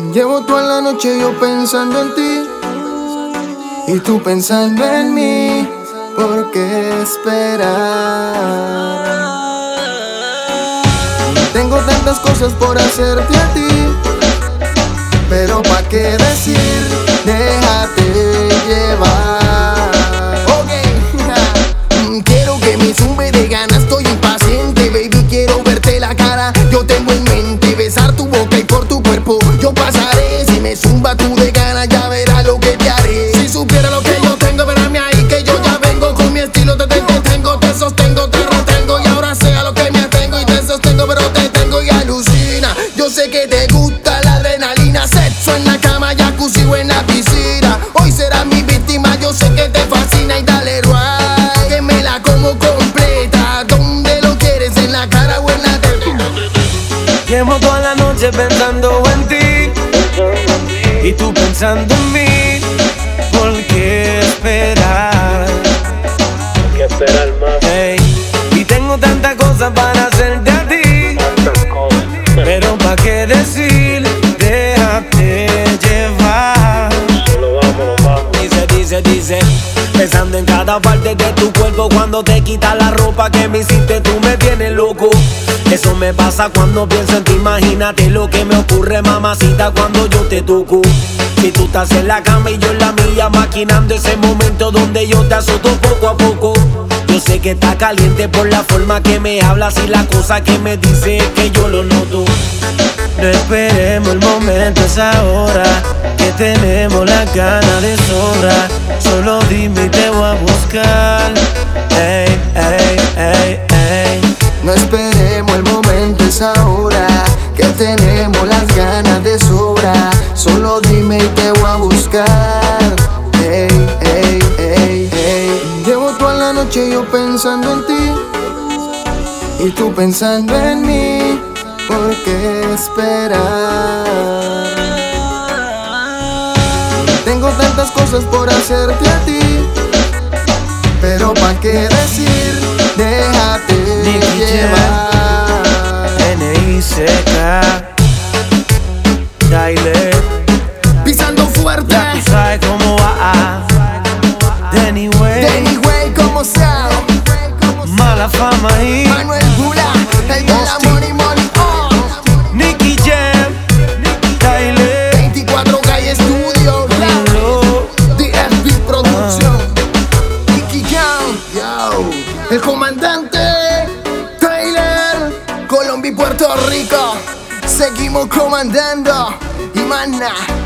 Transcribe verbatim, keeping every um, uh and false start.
Llevo toda la noche yo pensando en ti y tú pensando en mí. ¿Por qué esperar? Tengo tantas cosas por hacerte a ti, pero ¿pa' qué decir? Déjate llevar. Ok, quiero que me zumbe de ganas, estoy impaciente, baby, quiero verte la cara. Yo tengo en mente besar tu boca y por tu cuerpo yo pasaré. Si me zumba tú de ganas, ya verás lo que te haré. Si supiera lo que yo tengo, verásme ahí que yo ya vengo con mi estilo. Te detengo, te sostengo, te retengo y ahora sea lo que me atengo y te sostengo, pero te tengo y alucina. Yo sé que te gusta la adrenalina, sexo en la cama, jacuzzi o en la piscina. Hoy serás mi víctima, yo sé que te fascina y dale right, que me la como completa. ¿Dónde lo quieres? ¿En la cara o en la tele? Llevo toda la noche pensando en ti y tú pensando en mí. ¿Por qué esperar? Hay que esperar más. Hey, y tengo tantas cosas para hacerte a ti, Tantas cosas. pero ¿pa' qué decir? Déjate llevar. Solo vamos, vamos. Dice, dice, dice, pensando en cada parte de tu cuerpo. Cuando te quitas la ropa que me hiciste, tú me tienes loco. Eso me pasa cuando pienso en ti. Imagínate lo que me ocurre, mamacita, cuando yo te toco. Si tú estás en la cama y yo en la mía, maquinando ese momento donde yo te azoto poco a poco. Yo sé que está caliente por la forma que me hablas y la cosa que me dices, que yo lo noto. No esperemos el momento, es ahora que tenemos la gana de sobra. Solo dime y te voy a buscar. Ey, ey, ey, ey. No esperemos el momento, es ahora que tenemos las ganas de sobra. Solo dime y te voy a buscar. Ey, ey, ey, ey. Llevo toda la noche yo pensando en ti y tú pensando en mí. ¿Por qué esperar? Tengo tantas cosas por hacerte a ti, pero ¿pa' qué decir? Déjate llevar. N I C K Tyler, Pisando fuerte, ya tú sabes cómo va. Danny Way, Danny Way como sea. mala fama y Manuel Bula, el de la money money oh. Nicky Jam, Tyler, veinticuatro Calle Studio, Lilo, D F B Producción, Nicky Jam, yo, el comandante Tyler, Colombia y Puerto Rico, seguimos comandando y mana.